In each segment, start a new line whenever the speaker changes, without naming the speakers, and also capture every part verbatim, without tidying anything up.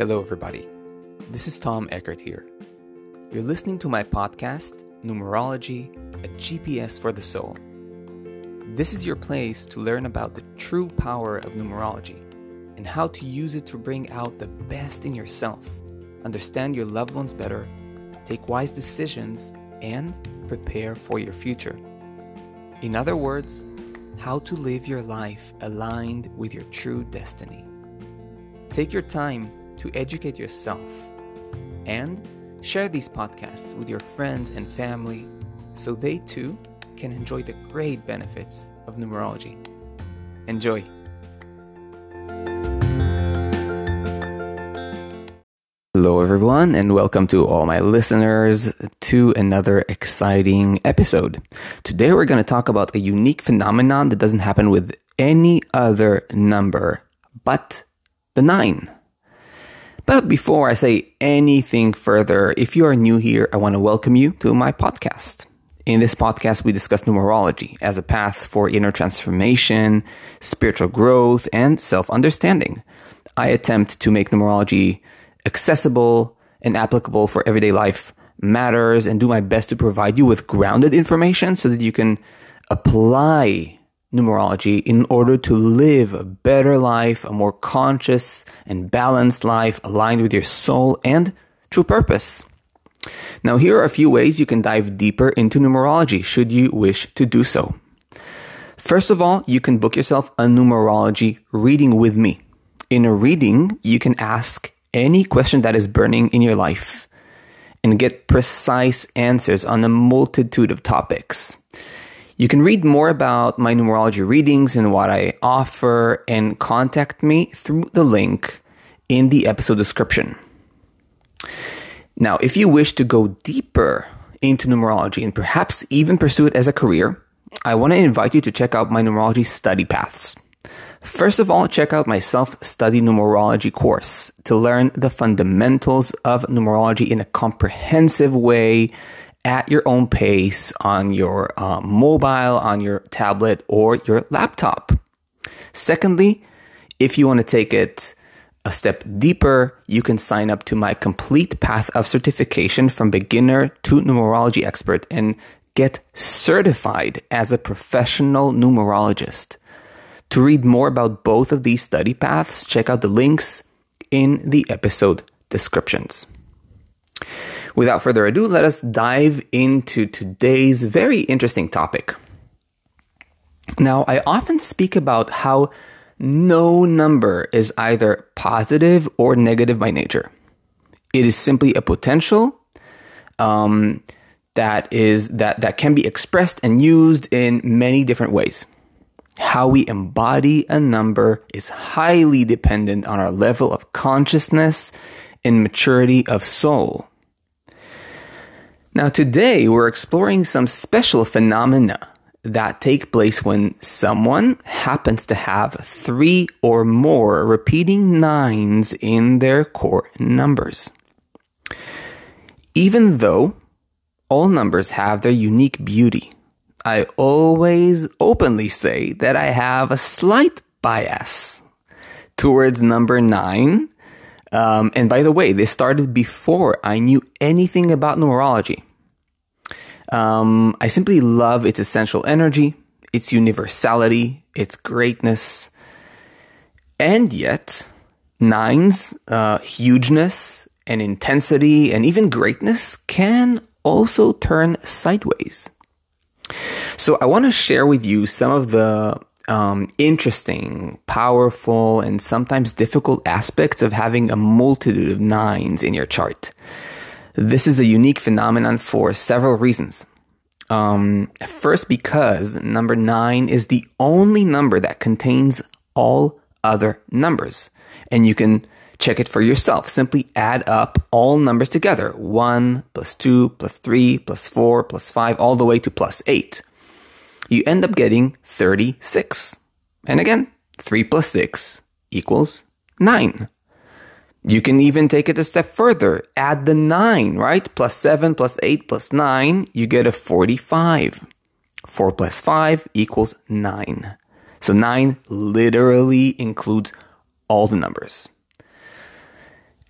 Hello, everybody. This is Tom Eckert here. You're listening to my podcast, Numerology, a G P S for the soul. This is your place to learn about the true power of numerology and how to use it to bring out the best in yourself, understand your loved ones better, take wise decisions, and prepare for your future. In other words, how to live your life aligned with your true destiny. Take your time to educate yourself and share these podcasts with your friends and family so they too can enjoy the great benefits of numerology. Enjoy! Hello everyone, and welcome to all my listeners to another exciting episode. Today we're going to talk about a unique phenomenon that doesn't happen with any other number but the nine. But before I say anything further, if you are new here, I want to welcome you to my podcast. In this podcast, we discuss numerology as a path for inner transformation, spiritual growth, and self-understanding. I attempt to make numerology accessible and applicable for everyday life matters and do my best to provide you with grounded information so that you can apply numerology in order to live a better life, a more conscious and balanced life aligned with your soul and true purpose. Now, here are a few ways you can dive deeper into numerology should you wish to do so. First of all, you can book yourself a numerology reading with me. In a reading, you can ask any question that is burning in your life and get precise answers on a multitude of topics. You can read more about my numerology readings and what I offer and contact me through the link in the episode description. Now, if you wish to go deeper into numerology and perhaps even pursue it as a career, I want to invite you to check out my numerology study paths. First of all, check out my self-study numerology course to learn the fundamentals of numerology in a comprehensive way at your own pace on your uh, mobile, on your tablet, or your laptop. Secondly, if you want to take it a step deeper, you can sign up to my complete path of certification from beginner to numerology expert and get certified as a professional numerologist. To read more about both of these study paths, check out the links in the episode descriptions. Without further ado, let us dive into today's very interesting topic. Now, I often speak about how no number is either positive or negative by nature. It is simply a potential um, that is that, that can be expressed and used in many different ways. How we embody a number is highly dependent on our level of consciousness and maturity of soul. Now, today we're exploring some special phenomena that take place when someone happens to have three or more repeating nines in their core numbers. Even though all numbers have their unique beauty, I always openly say that I have a slight bias towards number nine. Um, and by the way, this started before I knew anything about numerology. Um, I simply love its essential energy, its universality, its greatness. And yet, nine's uh, hugeness and intensity and even greatness can also turn sideways. So I want to share with you some of the um, interesting, powerful, and sometimes difficult aspects of having a multitude of nines in your chart. This is a unique phenomenon for several reasons. Um, first, because number nine is the only number that contains all other numbers. And you can check it for yourself. Simply add up all numbers together. one plus two plus three plus four plus five all the way to plus eight. You end up getting thirty-six. And again, three plus six equals nine. You can even take it a step further. Add the nine, right? Plus seven plus eight plus nine, you get a forty-five. four plus five equals nine. So nine literally includes all the numbers.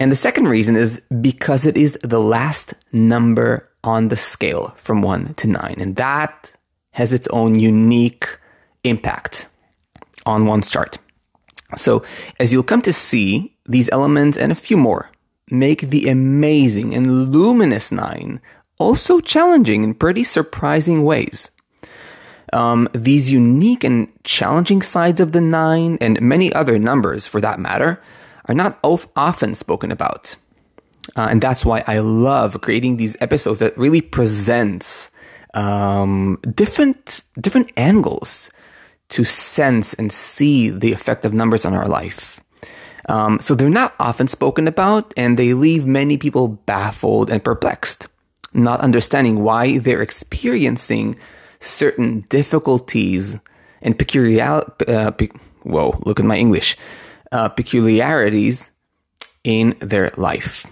And the second reason is because it is the last number on the scale from one to nine. And that has its own unique impact on one's chart. So as you'll come to see, these elements and a few more make the amazing and luminous nine also challenging in pretty surprising ways. Um, these unique and challenging sides of the nine, and many other numbers for that matter, are not of, often spoken about. Uh, and that's why I love creating these episodes that really present um, different different angles to sense and see the effect of numbers on our life. Um, so they're not often spoken about, and they leave many people baffled and perplexed, not understanding why they're experiencing certain difficulties and peculiar, uh, pe- whoa, look at my English, uh, peculiarities in their life.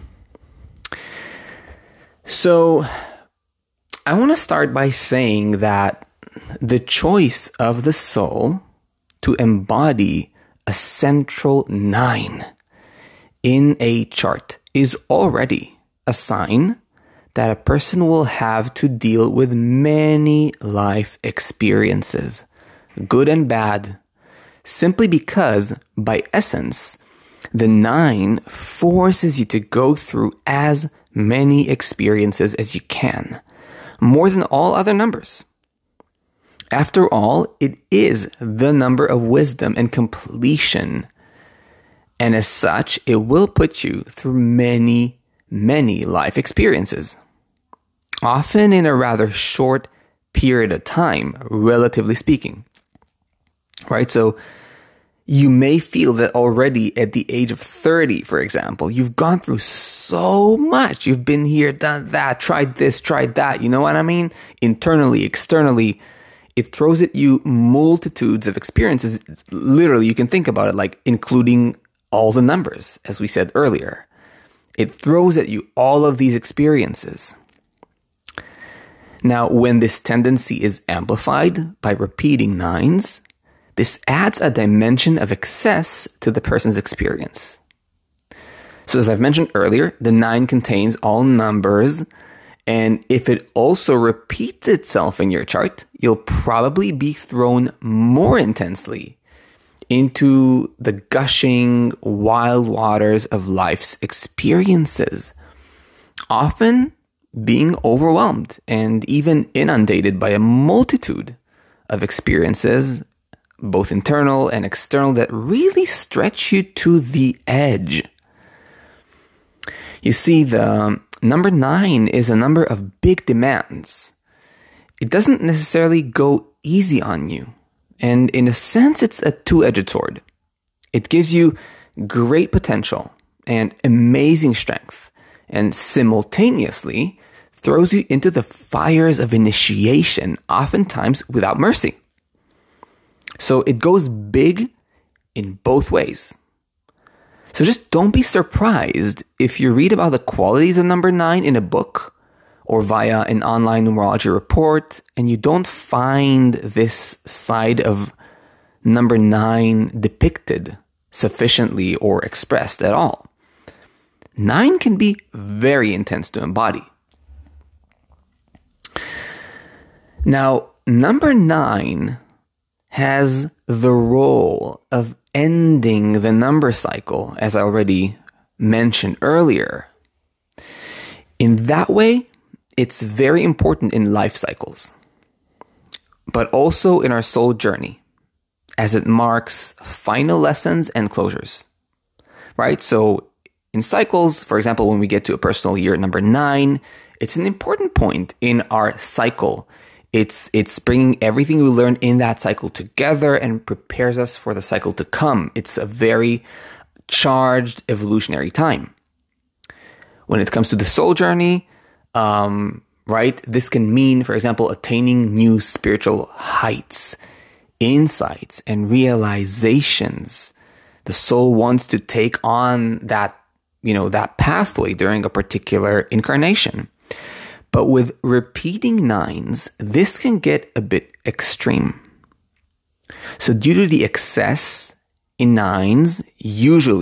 So I want to start by saying that the choice of the soul to embody a central nine in a chart is already a sign that a person will have to deal with many life experiences, good and bad, simply because, by essence, the nine forces you to go through as many experiences as you can, more than all other numbers. After all, it is the number of wisdom and completion, and as such, it will put you through many, many life experiences, often in a rather short period of time, relatively speaking. Right? So you may feel that already at the age of thirty, for example, you've gone through so much. You've been here, done that, tried this, tried that. You know what I mean? Internally, externally, it throws at you multitudes of experiences. Literally, you can think about it like including all the numbers, as we said earlier. It throws at you all of these experiences. Now, when this tendency is amplified by repeating nines, this adds a dimension of excess to the person's experience. So as I've mentioned earlier, the nine contains all numbers, and if it also repeats itself in your chart, you'll probably be thrown more intensely into the gushing wild waters of life's experiences, often being overwhelmed and even inundated by a multitude of experiences, both internal and external, that really stretch you to the edge. You see, the number nine is a number of big demands. It doesn't necessarily go easy on you. And in a sense, it's a two-edged sword. It gives you great potential and amazing strength, and simultaneously throws you into the fires of initiation, oftentimes without mercy. So it goes big in both ways. So just don't be surprised if you read about the qualities of number nine in a book or via an online numerology report, and you don't find this side of number nine depicted sufficiently or expressed at all. Nine can be very intense to embody. Now, number nine has the role of ending the number cycle, as I already mentioned earlier. In that way, it's very important in life cycles, but also in our soul journey, as it marks final lessons and closures, right? So in cycles, for example, when we get to a personal year number nine, it's an important point in our cycle. It's it's bringing everything we learned in that cycle together and prepares us for the cycle to come. It's a very charged evolutionary time. When it comes to the soul journey, um, right, this can mean, for example, attaining new spiritual heights, insights, and realizations. The soul wants to take on that, you know, that pathway during a particular incarnation. But with repeating nines, this can get a bit extreme. So due to the excess in nines, usually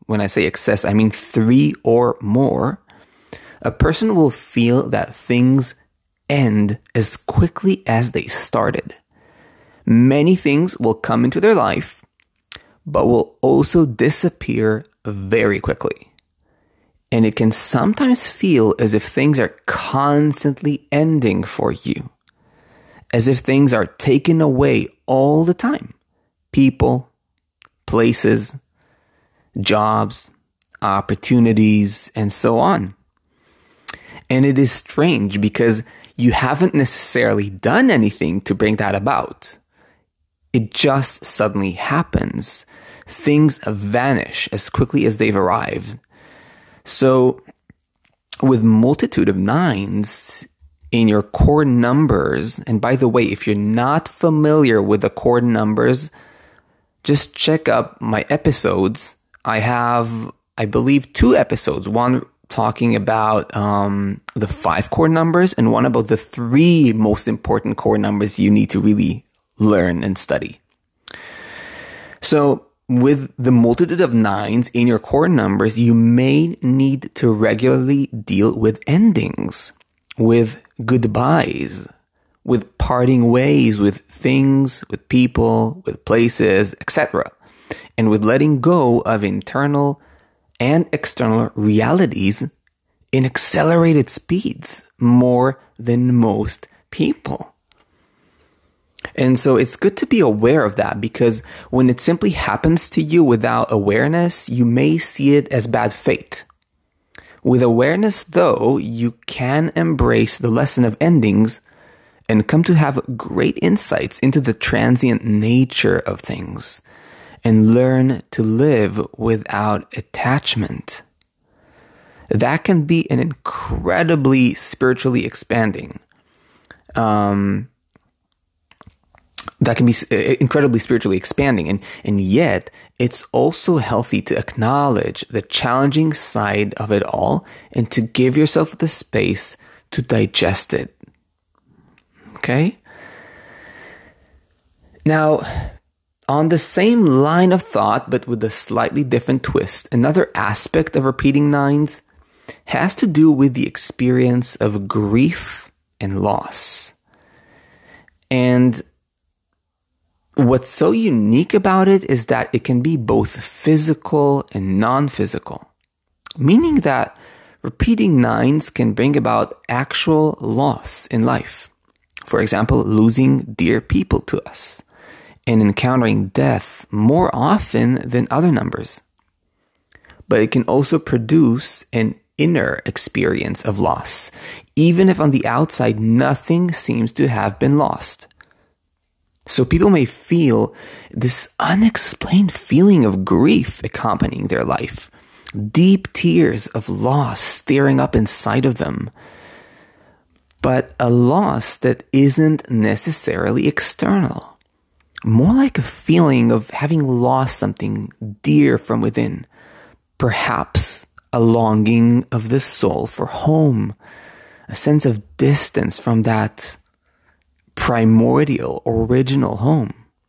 when I say excess, I mean three or more, a person will feel that things end as quickly as they started. Many things will come into their life, but will also disappear very quickly. And it can sometimes feel as if things are constantly ending for you, as if things are taken away all the time. People, places, jobs, opportunities, and so on. And it is strange because you haven't necessarily done anything to bring that about. It just suddenly happens. Things vanish as quickly as they've arrived. So, with multitude of nines in your core numbers, and by the way, if you're not familiar with the core numbers, just check up my episodes. I have, I believe, two episodes. One talking about um, the five core numbers, and one about the three most important core numbers you need to really learn and study. So, with the multitude of nines in your core numbers, you may need to regularly deal with endings, with goodbyes, with parting ways, with things, with people, with places, et cetera, and with letting go of internal and external realities in accelerated speeds more than most people. And so it's good to be aware of that, because when it simply happens to you without awareness, you may see it as bad fate. With awareness, though, you can embrace the lesson of endings and come to have great insights into the transient nature of things and learn to live without attachment. That can be an incredibly spiritually expanding um That can be incredibly spiritually expanding, and, and yet it's also healthy to acknowledge the challenging side of it all and to give yourself the space to digest it. Okay? Now, on the same line of thought, but with a slightly different twist, another aspect of repeating nines has to do with the experience of grief and loss. And what's so unique about it is that it can be both physical and non-physical, meaning that repeating nines can bring about actual loss in life. For example, losing dear people to us and encountering death more often than other numbers. But it can also produce an inner experience of loss, even if on the outside nothing seems to have been lost. So people may feel this unexplained feeling of grief accompanying their life, deep tears of loss staring up inside of them, but a loss that isn't necessarily external, more like a feeling of having lost something dear from within, perhaps a longing of the soul for home, a sense of distance from that primordial, original home.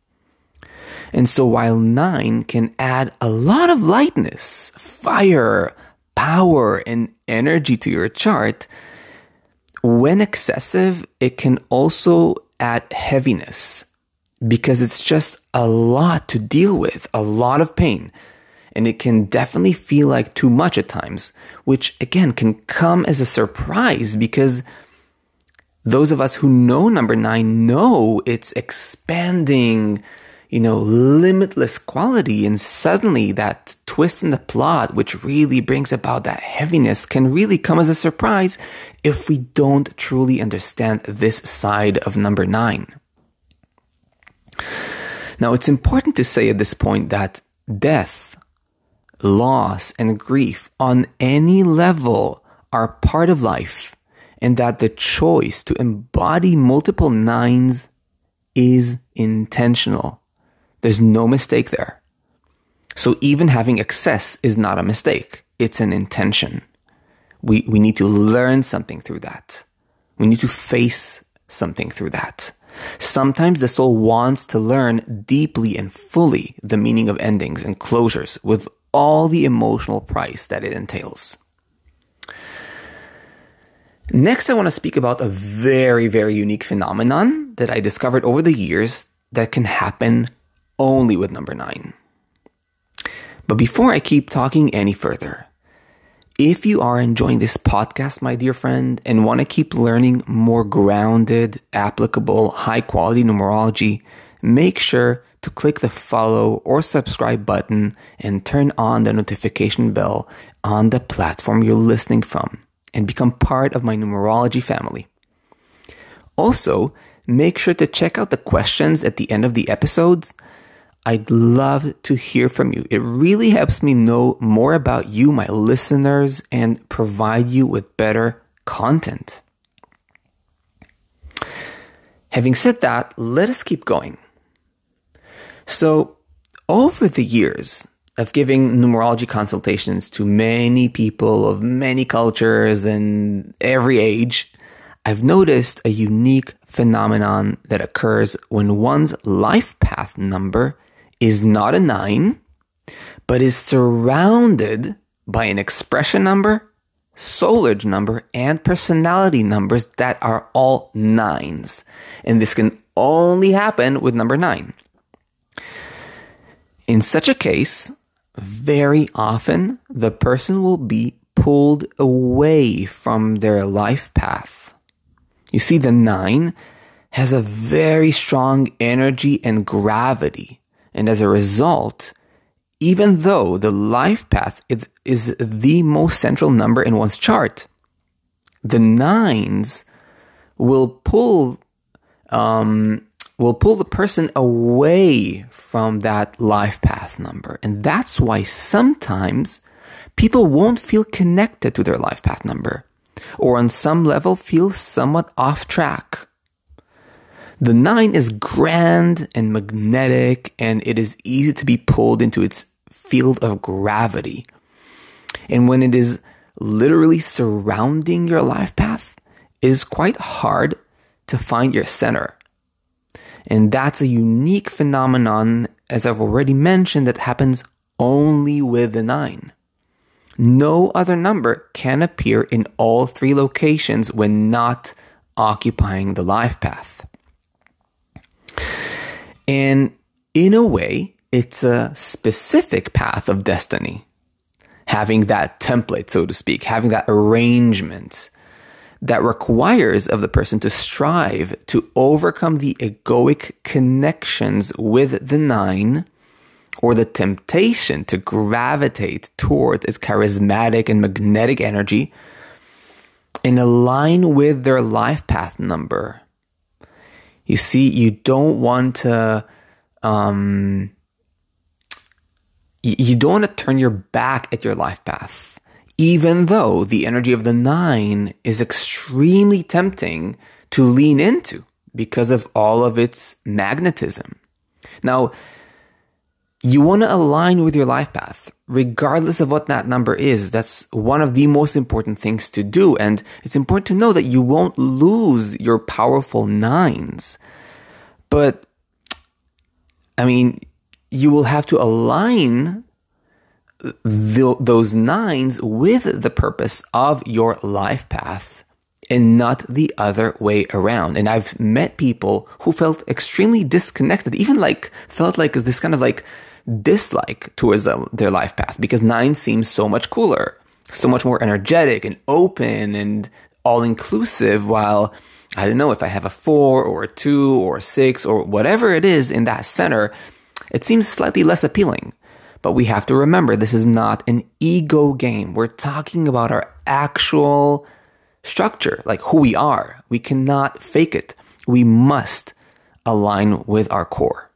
And so while nine can add a lot of lightness, fire, power, and energy to your chart, when excessive, it can also add heaviness, because it's just a lot to deal with, a lot of pain. And it can definitely feel like too much at times, which again can come as a surprise, because those of us who know number nine know its expanding, you know, limitless quality. And suddenly that twist in the plot, which really brings about that heaviness, can really come as a surprise if we don't truly understand this side of number nine. Now, it's important to say at this point that death, loss, and grief on any level are part of life, and that the choice to embody multiple nines is intentional. There's no mistake there. So even having excess is not a mistake. It's an intention. We, we need to learn something through that. We need to face something through that. Sometimes the soul wants to learn deeply and fully the meaning of endings and closures with all the emotional price that it entails. Next, I want to speak about a very, very unique phenomenon that I discovered over the years that can happen only with number nine. But before I keep talking any further, if you are enjoying this podcast, my dear friend, and want to keep learning more grounded, applicable, high-quality numerology, make sure to click the follow or subscribe button and turn on the notification bell on the platform you're listening from and become part of my numerology family. Also, make sure to check out the questions at the end of the episodes. I'd love to hear from you. It really helps me know more about you, my listeners, and provide you with better content. Having said that, let us keep going. So, over the years of giving numerology consultations to many people of many cultures and every age, I've noticed a unique phenomenon that occurs when one's life path number is not a nine, but is surrounded by an expression number, soul edge number, and personality numbers that are all nines. And this can only happen with number nine. In such a case, very often the person will be pulled away from their life path. You see, the nine has a very strong energy and gravity. And as a result, even though the life path is the most central number in one's chart, the nines will pull um, will pull the person away from that life path number. And that's why sometimes people won't feel connected to their life path number, or on some level feel somewhat off track. The nine is grand and magnetic, and it is easy to be pulled into its field of gravity. And when it is literally surrounding your life path, it is quite hard to find your center. And that's a unique phenomenon, as I've already mentioned, that happens only with the nine. No other number can appear in all three locations when not occupying the life path. And in a way, it's a specific path of destiny. Having that template, so to speak, having that arrangement that requires of the person to strive to overcome the egoic connections with the nine, or the temptation to gravitate towards its charismatic and magnetic energy and align with their life path number. You see, you don't want to, um, you don't want to turn your back at your life path, even though the energy of the nine is extremely tempting to lean into because of all of its magnetism. Now, you want to align with your life path, regardless of what that number is. That's one of the most important things to do. And it's important to know that you won't lose your powerful nines. But, I mean, you will have to align th- those nines with the purpose of your life path and not the other way around. And I've met people who felt extremely disconnected, even like felt like this kind of like dislike towards their life path, because nine seems so much cooler, so much more energetic and open and all-inclusive, while I don't know, if I have a four or a two or a six or whatever it is in that center, it seems slightly less appealing. But we have to remember, this is not an ego game. We're talking about our actual structure, like who we are. We cannot fake it. We must align with our core.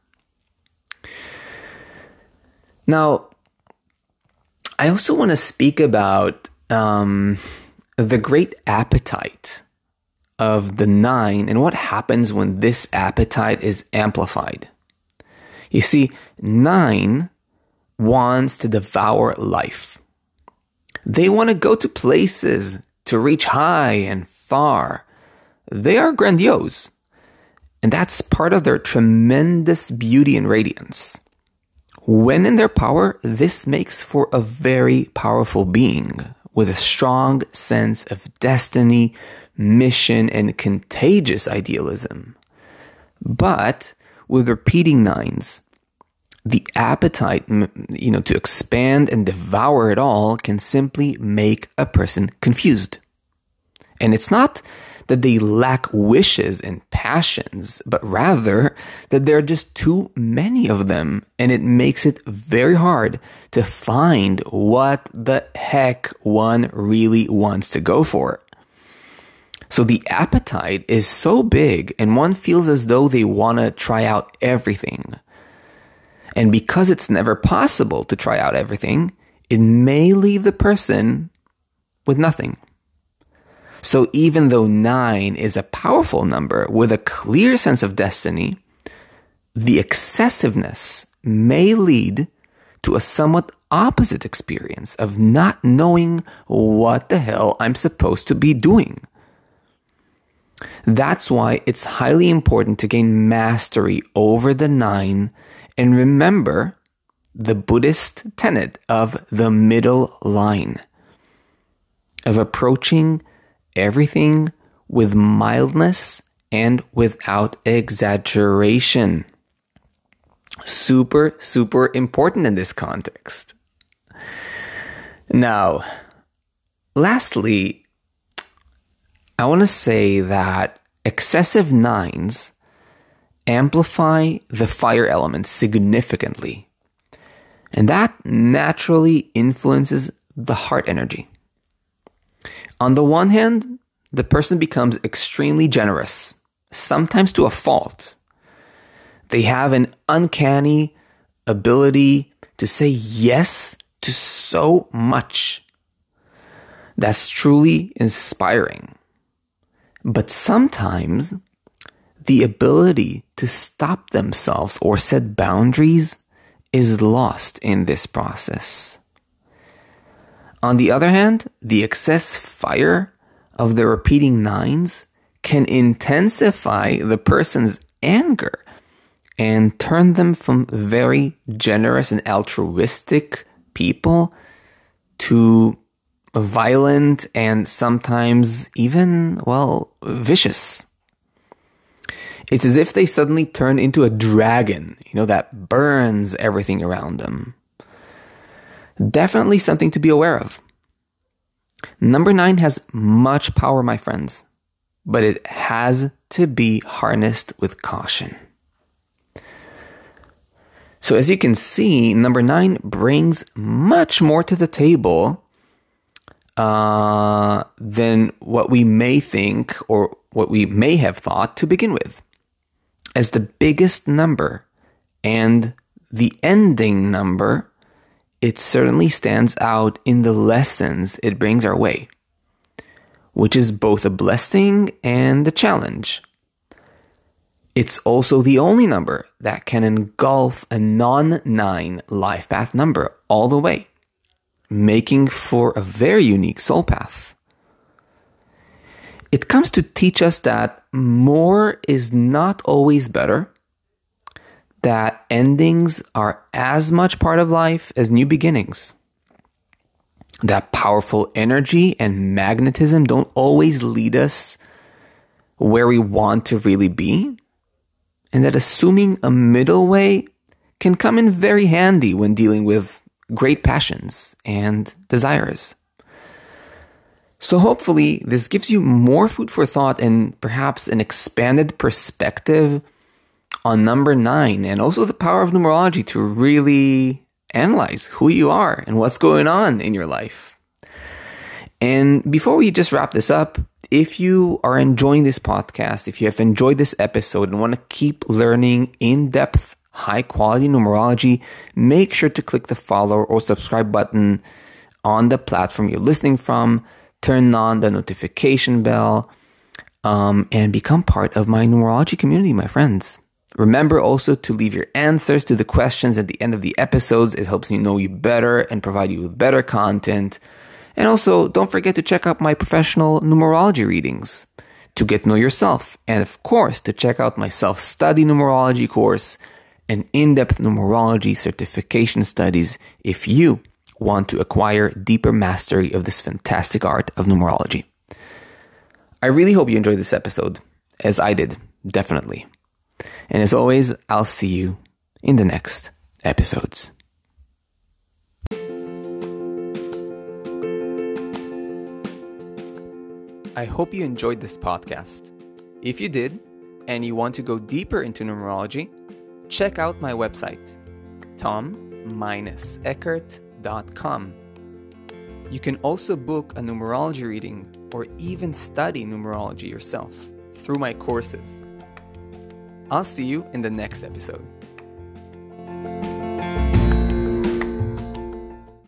Now, I also want to speak about um, the great appetite of the nine and what happens when this appetite is amplified. You see, nine wants to devour life. They want to go to places, to reach high and far. They are grandiose, and that's part of their tremendous beauty and radiance. When in their power, this makes for a very powerful being with a strong sense of destiny, mission, and contagious idealism. But with repeating nines, the appetite, you know, to expand and devour it all can simply make a person confused. And it's not that they lack wishes and passions, but rather that there are just too many of them, and it makes it very hard to find what the heck one really wants to go for. So the appetite is so big, and one feels as though they want to try out everything. And because it's never possible to try out everything, it may leave the person with nothing. So even though nine is a powerful number with a clear sense of destiny, the excessiveness may lead to a somewhat opposite experience of not knowing what the hell I'm supposed to be doing. That's why it's highly important to gain mastery over the nine and remember the Buddhist tenet of the middle line, of approaching everything with mildness and without exaggeration. Super, super important in this context. Now, lastly, I want to say that excessive nines amplify the fire element significantly, and that naturally influences the heart energy. On the one hand, the person becomes extremely generous, sometimes to a fault. They have an uncanny ability to say yes to so much. That's truly inspiring. But sometimes the ability to stop themselves or set boundaries is lost in this process. On the other hand, the excess fire of the repeating nines can intensify the person's anger and turn them from very generous and altruistic people to violent and sometimes even, well, vicious. It's as if they suddenly turn into a dragon, you know, that burns everything around them. Definitely something to be aware of. Number nine has much power, my friends, but it has to be harnessed with caution. So as you can see, number nine brings much more to the table uh, than what we may think or what we may have thought to begin with. As the biggest number and the ending number, it certainly stands out in the lessons it brings our way, which is both a blessing and a challenge. It's also the only number that can engulf a non-nine life path number all the way, making for a very unique soul path. It comes to teach us that more is not always better, that endings are as much part of life as new beginnings, that powerful energy and magnetism don't always lead us where we want to really be, and that assuming a middle way can come in very handy when dealing with great passions and desires. So hopefully this gives you more food for thought and perhaps an expanded perspective on number nine, and also the power of numerology to really analyze who you are and what's going on in your life. And before we just wrap this up, if you are enjoying this podcast, if you have enjoyed this episode and want to keep learning in-depth, high-quality numerology, make sure to click the follow or subscribe button on the platform you're listening from, turn on the notification bell, um, and become part of my numerology community, my friends. Remember also to leave your answers to the questions at the end of the episodes. It helps me know you better and provide you with better content. And also, don't forget to check out my professional numerology readings to get to know yourself. And of course, to check out my self-study numerology course and in-depth numerology certification studies if you want to acquire deeper mastery of this fantastic art of numerology. I really hope you enjoyed this episode, as I did, definitely. And as always, I'll see you in the next episodes. I hope you enjoyed this podcast. If you did, and you want to go deeper into numerology, check out my website, tom dash eckert dot com. You can also book a numerology reading or even study numerology yourself through my courses. I'll see you in the next episode.